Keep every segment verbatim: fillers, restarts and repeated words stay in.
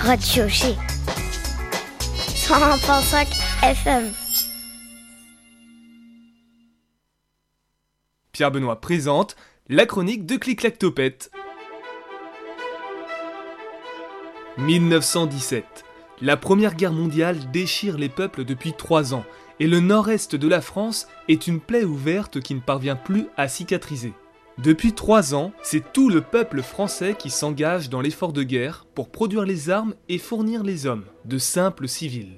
Radio G. cent un virgule cinq F M. Pierre Benoît présente la chronique de Clic-Clac-Topette. mille neuf cent dix-sept. La Première Guerre mondiale déchire les peuples depuis trois ans, et le nord-est de la France est une plaie ouverte qui ne parvient plus à cicatriser. Depuis trois ans, c'est tout le peuple français qui s'engage dans l'effort de guerre pour produire les armes et fournir les hommes, de simples civils.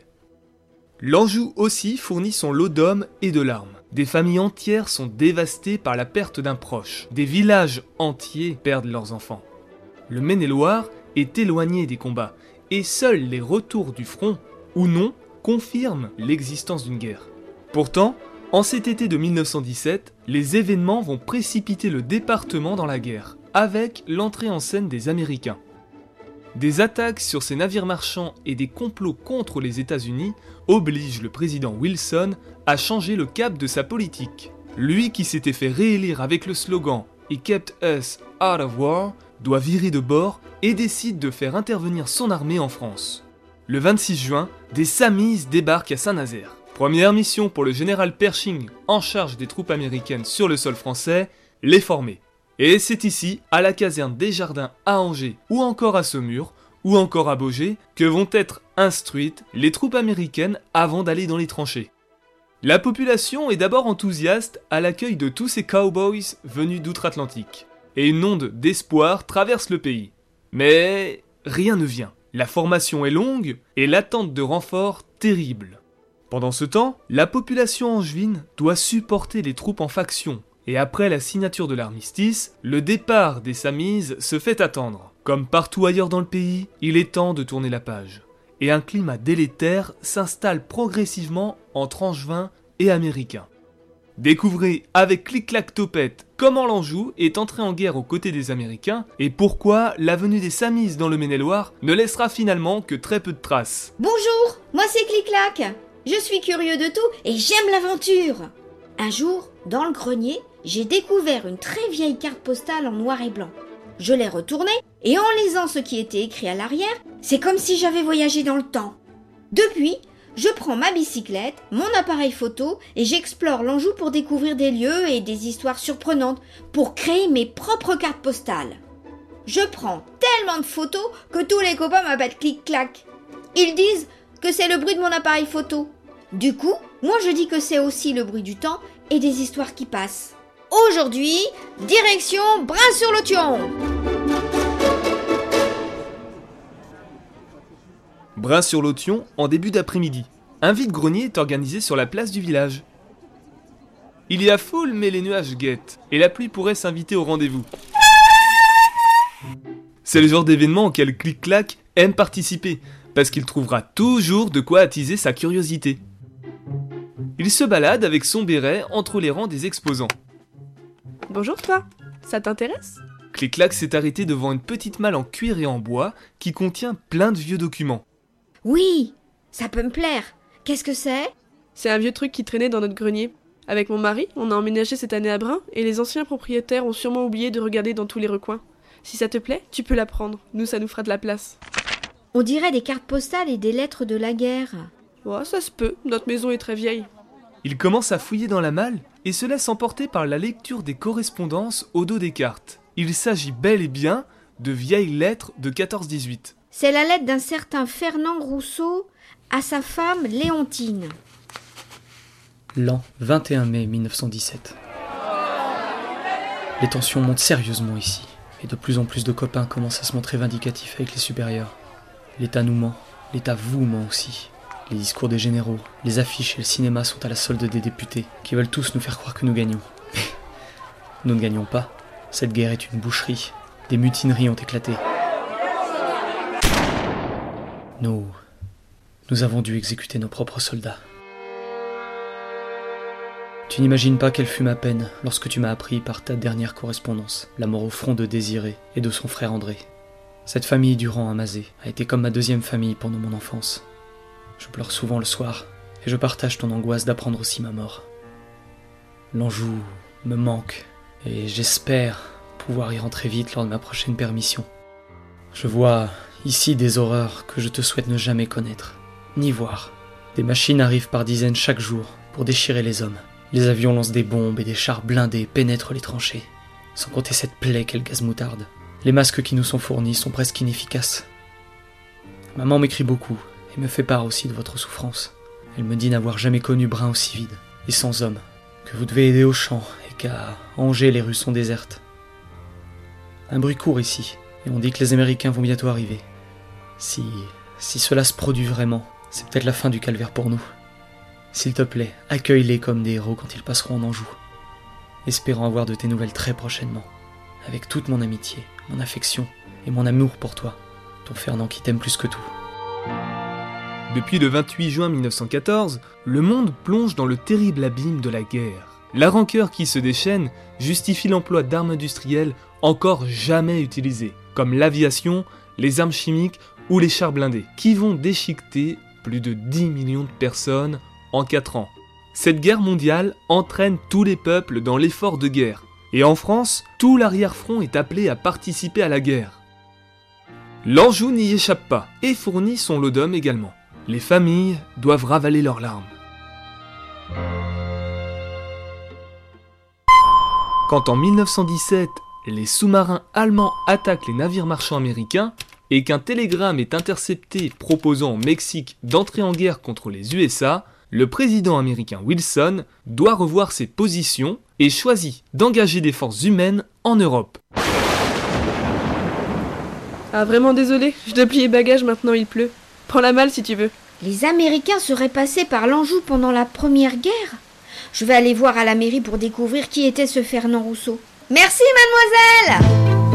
L'Anjou aussi fournit son lot d'hommes et de larmes. Des familles entières sont dévastées par la perte d'un proche. Des villages entiers perdent leurs enfants. Le Maine-et-Loire est éloigné des combats, et seuls les retours du front, ou non, confirment l'existence d'une guerre. Pourtant, en cet été de mille neuf cent dix-sept, les événements vont précipiter le département dans la guerre, avec l'entrée en scène des Américains. Des attaques sur ces navires marchands et des complots contre les États-Unis obligent le président Wilson à changer le cap de sa politique. Lui qui s'était fait réélire avec le slogan « He kept us out of war » doit virer de bord et décide de faire intervenir son armée en France. Le vingt-six juin, des Samis débarquent à Saint-Nazaire. Première mission pour le général Pershing en charge des troupes américaines sur le sol français, les former. Et c'est ici, à la caserne des Jardins à Angers, ou encore à Saumur, ou encore à Baugé, que vont être instruites les troupes américaines avant d'aller dans les tranchées. La population est d'abord enthousiaste à l'accueil de tous ces cowboys venus d'outre-Atlantique. Et une onde d'espoir traverse le pays. Mais rien ne vient. La formation est longue et l'attente de renforts terrible. Pendant ce temps, la population angevine doit supporter les troupes en faction. Et après la signature de l'armistice, le départ des Samis se fait attendre. Comme partout ailleurs dans le pays, il est temps de tourner la page. Et un climat délétère s'installe progressivement entre Angevins et Américains. Découvrez avec Clic-Clac-Topette comment l'Anjou est entré en guerre aux côtés des Américains et pourquoi la venue des Samis dans le Maine-et-Loire ne laissera finalement que très peu de traces. Bonjour, moi c'est Clic-Clac. Je suis curieux de tout et j'aime l'aventure. Un jour, dans le grenier, j'ai découvert une très vieille carte postale en noir et blanc. Je l'ai retournée et en lisant ce qui était écrit à l'arrière, c'est comme si j'avais voyagé dans le temps. Depuis, je prends ma bicyclette, mon appareil photo et j'explore l'Anjou pour découvrir des lieux et des histoires surprenantes pour créer mes propres cartes postales. Je prends tellement de photos que tous les copains m'appellent Clic-Clac. Ils disent que c'est le bruit de mon appareil photo. Du coup, moi je dis que c'est aussi le bruit du temps et des histoires qui passent. Aujourd'hui, direction Brin-sur-Lotion. Brin-sur-Lotion en début d'après-midi. Un vide-grenier est organisé sur la place du village. Il y a foule mais les nuages guettent et la pluie pourrait s'inviter au rendez-vous. C'est le genre d'événement auquel Clic-Clac aime participer parce qu'il trouvera toujours de quoi attiser sa curiosité. Il se balade avec son béret entre les rangs des exposants. Bonjour toi, ça t'intéresse ? Clic-Clac s'est arrêté devant une petite malle en cuir et en bois qui contient plein de vieux documents. Oui, ça peut me plaire. Qu'est-ce que c'est ? C'est un vieux truc qui traînait dans notre grenier. Avec mon mari, on a emménagé cette année à Brin et les anciens propriétaires ont sûrement oublié de regarder dans tous les recoins. Si ça te plaît, tu peux la prendre. Nous, ça nous fera de la place. On dirait des cartes postales et des lettres de la guerre. Ouais, ça se peut. Notre maison est très vieille. Il commence à fouiller dans la malle et se laisse emporter par la lecture des correspondances au dos des cartes. Il s'agit bel et bien de vieilles lettres de quatorze dix-huit. C'est la lettre d'un certain Fernand Rousseau à sa femme Léontine. L'an vingt et un mai mille neuf cent dix-sept. Les tensions montent sérieusement ici, et de plus en plus de copains commencent à se montrer vindicatifs avec les supérieurs. L'État nous ment, l'État vous ment aussi. Les discours des généraux, les affiches et le cinéma sont à la solde des députés, qui veulent tous nous faire croire que nous gagnons. Mais nous ne gagnons pas. Cette guerre est une boucherie. Des mutineries ont éclaté. Nous... Nous avons dû exécuter nos propres soldats. Tu n'imagines pas quelle fut ma peine lorsque tu m'as appris par ta dernière correspondance la mort au front de Désiré et de son frère André. Cette famille Durand à Mazé a été comme ma deuxième famille pendant mon enfance. Je pleure souvent le soir et je partage ton angoisse d'apprendre aussi ma mort. L'Anjou me manque et j'espère pouvoir y rentrer vite lors de ma prochaine permission. Je vois ici des horreurs que je te souhaite ne jamais connaître, ni voir. Des machines arrivent par dizaines chaque jour pour déchirer les hommes. Les avions lancent des bombes et des chars blindés pénètrent les tranchées. Sans compter cette plaie qu'est le gaz moutarde. Les masques qui nous sont fournis sont presque inefficaces. Maman m'écrit beaucoup et me fait part aussi de votre souffrance. Elle me dit n'avoir jamais connu Brin aussi vide et sans homme, que vous devez aider aux champs et qu'à Angers les rues sont désertes. Un bruit court ici, et on dit que les Américains vont bientôt arriver. Si, si cela se produit vraiment, c'est peut-être la fin du calvaire pour nous. S'il te plaît, accueille-les comme des héros quand ils passeront en Anjou. Espérant avoir de tes nouvelles très prochainement, avec toute mon amitié, mon affection et mon amour pour toi, ton Fernand qui t'aime plus que tout. Depuis le vingt-huit juin mille neuf cent quatorze, le monde plonge dans le terrible abîme de la guerre. La rancœur qui se déchaîne justifie l'emploi d'armes industrielles encore jamais utilisées, comme l'aviation, les armes chimiques ou les chars blindés, qui vont déchiqueter plus de dix millions de personnes en quatre ans. Cette guerre mondiale entraîne tous les peuples dans l'effort de guerre, et en France, tout l'arrière-front est appelé à participer à la guerre. L'Anjou n'y échappe pas, et fournit son lot d'hommes également. Les familles doivent ravaler leurs larmes. Quand en mille neuf cent dix-sept, les sous-marins allemands attaquent les navires marchands américains et qu'un télégramme est intercepté proposant au Mexique d'entrer en guerre contre les U S A, le président américain Wilson doit revoir ses positions et choisit d'engager des forces humaines en Europe. Ah vraiment désolé, je dois plier bagages maintenant, il pleut. Prends la malle si tu veux. Les Américains seraient passés par l'Anjou pendant la Première Guerre. Je vais aller voir à la mairie pour découvrir qui était ce Fernand Rousseau. Merci, mademoiselle!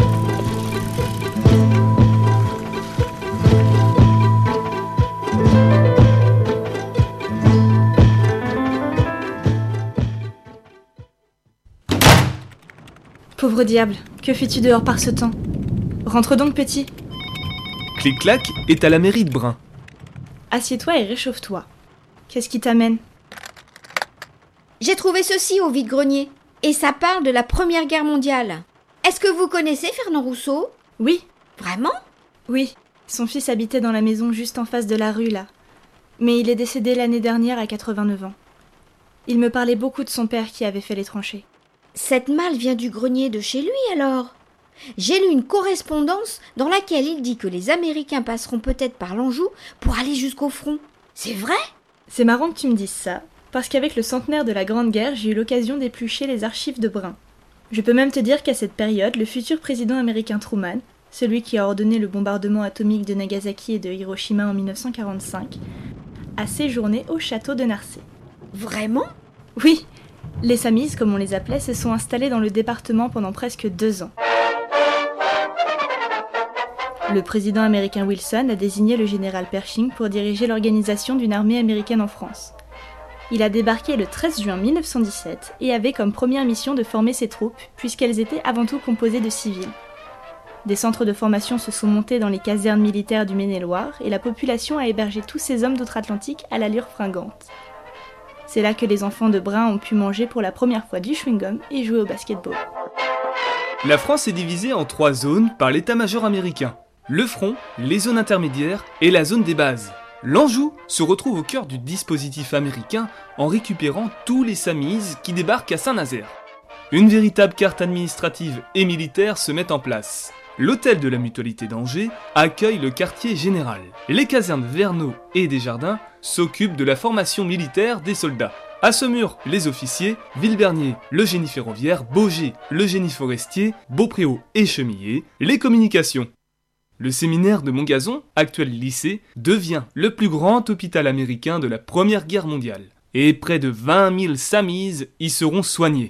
Pauvre diable, que fais-tu dehors par ce temps? Rentre donc, petit. Clic-clac est à la mairie de Brin. Assieds-toi et réchauffe-toi. Qu'est-ce qui t'amène? J'ai trouvé ceci au vide-grenier, et ça parle de la Première Guerre mondiale. Est-ce que vous connaissez Fernand Rousseau? Oui. Vraiment? Oui. Son fils habitait dans la maison juste en face de la rue, là. Mais il est décédé l'année dernière à quatre-vingt-neuf ans. Il me parlait beaucoup de son père qui avait fait les tranchées. Cette malle vient du grenier de chez lui, alors? J'ai lu une correspondance dans laquelle il dit que les Américains passeront peut-être par l'Anjou pour aller jusqu'au front. C'est vrai? C'est marrant que tu me dises ça, parce qu'avec le centenaire de la Grande Guerre, j'ai eu l'occasion d'éplucher les archives de Brin. Je peux même te dire qu'à cette période, le futur président américain Truman, celui qui a ordonné le bombardement atomique de Nagasaki et de Hiroshima en mille neuf cent quarante-cinq, a séjourné au château de Narcé. Vraiment? Oui, les Samis, comme on les appelait, se sont installés dans le département pendant presque deux ans. Le président américain Wilson a désigné le général Pershing pour diriger l'organisation d'une armée américaine en France. Il a débarqué le treize juin mille neuf cent dix-sept et avait comme première mission de former ses troupes, puisqu'elles étaient avant tout composées de civils. Des centres de formation se sont montés dans les casernes militaires du Maine-et-Loire et la population a hébergé tous ces hommes d'outre-Atlantique à l'allure fringante. C'est là que les enfants de Brin ont pu manger pour la première fois du chewing-gum et jouer au basketball. La France est divisée en trois zones par l'état-major américain. Le front, les zones intermédiaires et la zone des bases. L'Anjou se retrouve au cœur du dispositif américain en récupérant tous les Samis qui débarquent à Saint-Nazaire. Une véritable carte administrative et militaire se met en place. L'hôtel de la Mutualité d'Angers accueille le quartier général. Les casernes Verneau et Desjardins s'occupent de la formation militaire des soldats. À Saumur, les officiers, Villebernier, le génie ferroviaire, Baugé, le génie forestier, Beaupréau et Chemillé, les communications. Le séminaire de Montgazon, actuel lycée, devient le plus grand hôpital américain de la Première Guerre mondiale. Et près de vingt mille Samis y seront soignés.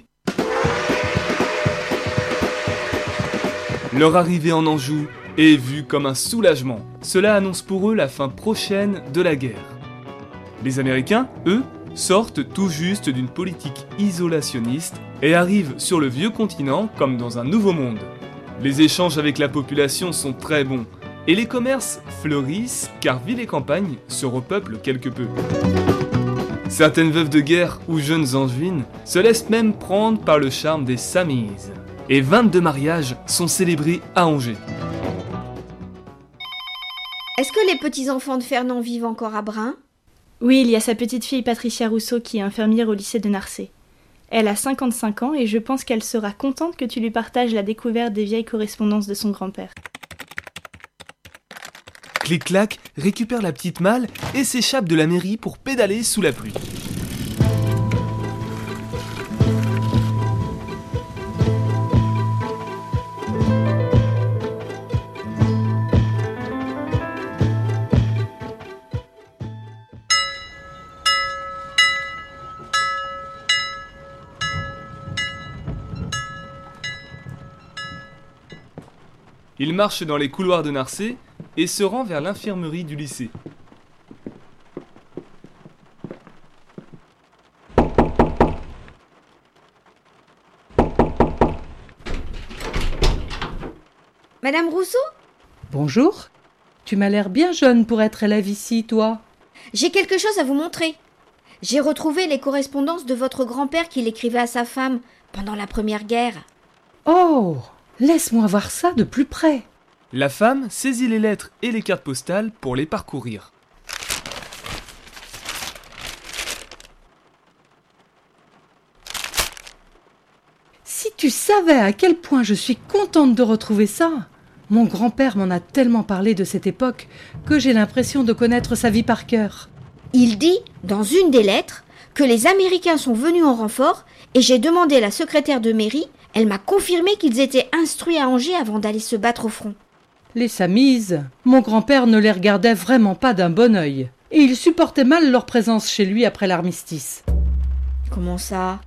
Leur arrivée en Anjou est vue comme un soulagement. Cela annonce pour eux la fin prochaine de la guerre. Les Américains, eux, sortent tout juste d'une politique isolationniste et arrivent sur le vieux continent comme dans un nouveau monde. Les échanges avec la population sont très bons et les commerces fleurissent car ville et campagne se repeuplent quelque peu. Certaines veuves de guerre ou jeunes angevines se laissent même prendre par le charme des Samis et vingt-deux mariages sont célébrés à Angers. Est-ce que les petits-enfants de Fernand vivent encore à Brin? Oui, il y a sa petite fille Patricia Rousseau qui est infirmière au lycée de Narcé. Elle a cinquante-cinq ans et je pense qu'elle sera contente que tu lui partages la découverte des vieilles correspondances de son grand-père. Clic-clac récupère la petite malle et s'échappe de la mairie pour pédaler sous la pluie. Il marche dans les couloirs de Narcé et se rend vers l'infirmerie du lycée. Madame Rousseau? Bonjour. Tu m'as l'air bien jeune pour être élève ici, toi. J'ai quelque chose à vous montrer. J'ai retrouvé les correspondances de votre grand-père qu'il écrivait à sa femme pendant la Première Guerre. Oh, laisse-moi voir ça de plus près. La femme saisit les lettres et les cartes postales pour les parcourir. Si tu savais à quel point je suis contente de retrouver ça. Mon grand-père m'en a tellement parlé de cette époque que j'ai l'impression de connaître sa vie par cœur. Il dit, dans une des lettres, que les Américains sont venus en renfort et j'ai demandé à la secrétaire de mairie, elle m'a confirmé qu'ils étaient instruits à Angers avant d'aller se battre au front. Les Samises, mon grand-père ne les regardait vraiment pas d'un bon œil. Et il supportait mal leur présence chez lui après l'armistice. Comment ça?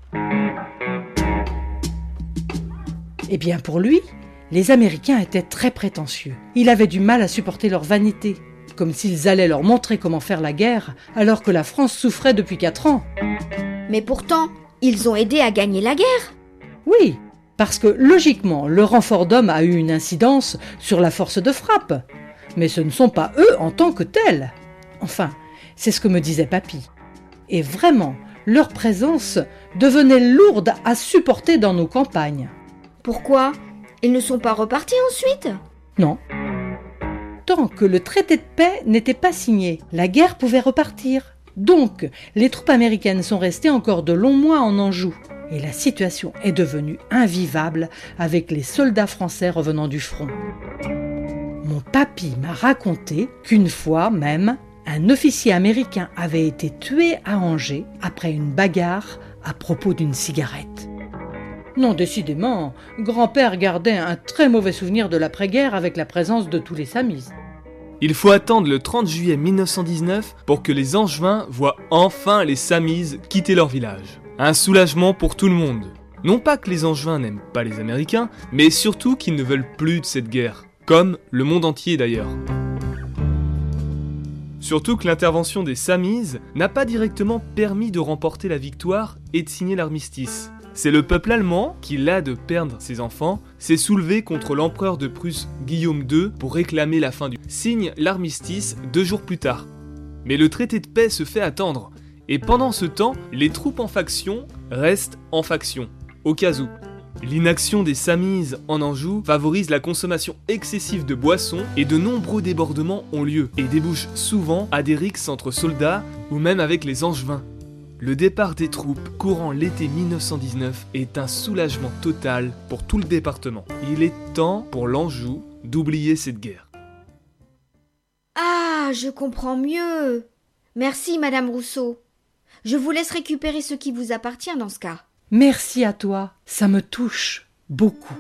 Eh bien pour lui, les Américains étaient très prétentieux. Il avait du mal à supporter leur vanité, comme s'ils allaient leur montrer comment faire la guerre, alors que la France souffrait depuis quatre ans. Mais pourtant, ils ont aidé à gagner la guerre. Oui, parce que logiquement, le renfort d'hommes a eu une incidence sur la force de frappe. Mais ce ne sont pas eux en tant que tels. Enfin, c'est ce que me disait papy. Et vraiment, leur présence devenait lourde à supporter dans nos campagnes. Pourquoi? Ils ne sont pas repartis ensuite? Non. Tant que le traité de paix n'était pas signé, la guerre pouvait repartir. Donc, les troupes américaines sont restées encore de longs mois en Anjou. Et la situation est devenue invivable avec les soldats français revenant du front. Mon papy m'a raconté qu'une fois même, un officier américain avait été tué à Angers après une bagarre à propos d'une cigarette. Non, décidément, grand-père gardait un très mauvais souvenir de l'après-guerre avec la présence de tous les Samis. Il faut attendre le trente juillet mille neuf cent dix-neuf pour que les Angevins voient enfin les Samis quitter leur village. Un soulagement pour tout le monde. Non pas que les Angevins n'aiment pas les Américains, mais surtout qu'ils ne veulent plus de cette guerre. Comme le monde entier d'ailleurs. Surtout que l'intervention des Samis n'a pas directement permis de remporter la victoire et de signer l'armistice. C'est le peuple allemand, qui las de perdre ses enfants, s'est soulevé contre l'empereur de Prusse Guillaume deux pour réclamer la fin du... signe l'armistice deux jours plus tard. Mais le traité de paix se fait attendre, et pendant ce temps, les troupes en faction restent en faction, au cas où. L'inaction des Samis en Anjou favorise la consommation excessive de boissons et de nombreux débordements ont lieu, et débouchent souvent à des rixes entre soldats ou même avec les Angevins. Le départ des troupes courant l'été mille neuf cent dix-neuf est un soulagement total pour tout le département. Il est temps pour l'Anjou d'oublier cette guerre. Ah, je comprends mieux. Merci, Madame Rousseau. Je vous laisse récupérer ce qui vous appartient dans ce cas. Merci à toi, ça me touche beaucoup.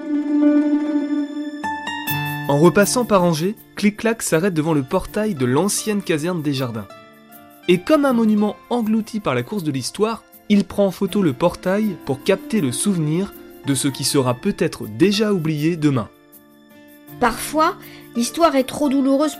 En repassant par Angers, Clic-clac s'arrête devant le portail de l'ancienne caserne des Jardins. Et comme un monument englouti par la course de l'histoire, il prend en photo le portail pour capter le souvenir de ce qui sera peut-être déjà oublié demain. Parfois, l'histoire est trop douloureuse